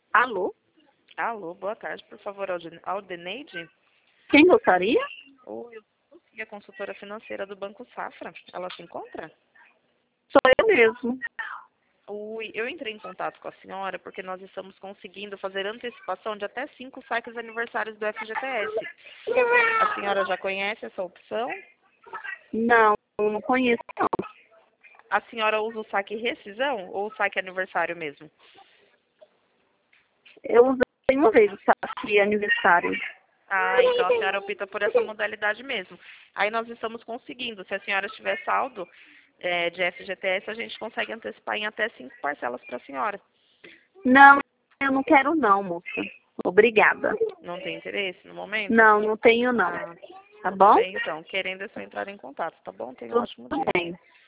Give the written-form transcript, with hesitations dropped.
Alô? Alô, boa tarde, por favor, Aldeneide? Quem gostaria? Oi, eu sou a consultora financeira do Banco Safra. Ela se encontra? Sou eu mesmo. Oi, eu entrei em contato com a senhora porque nós estamos conseguindo fazer antecipação de até 5 saques aniversários do FGTS. A senhora já conhece essa opção? Não, não conheço não. A senhora usa o saque rescisão ou o saque aniversário mesmo? Eu usei uma vez o saque aniversário. Ah, então a senhora opta por essa modalidade mesmo. Aí nós estamos conseguindo. Se a senhora tiver saldo de FGTS, a gente consegue antecipar em até 5 parcelas para a senhora. Não, eu não quero não, moça. Obrigada. Não tem interesse no momento? Não, não tenho não. Ah, Tá tudo bom? bem, então. Querendo é só entrar em contato, tá bom? Tenha um Tudo ótimo dia. bem.